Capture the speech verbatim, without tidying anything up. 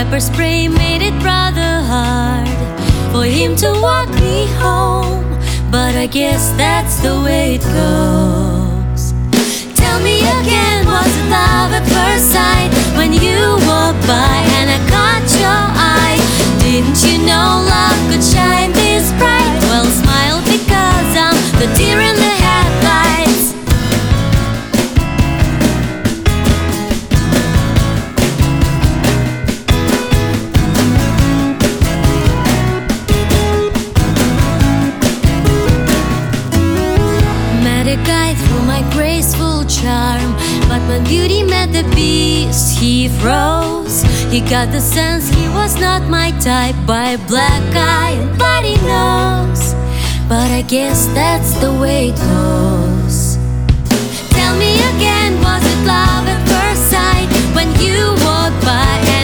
pepper spray made it rather hard for him to walk me home. But I guess that's the way it goes. Tell me again, was it love at first sight when you walked by and I caught your eye? Didn't you know love could shine this bright? Well, smile because I'm the deer in the headlights. Met a guy through my graceful charm, but when beauty met the beast, he froze. He got the sense he was not my type by a black eye and bloody nose. But I guess that's the way it goes. Tell me again, was it love at first sight when you walked by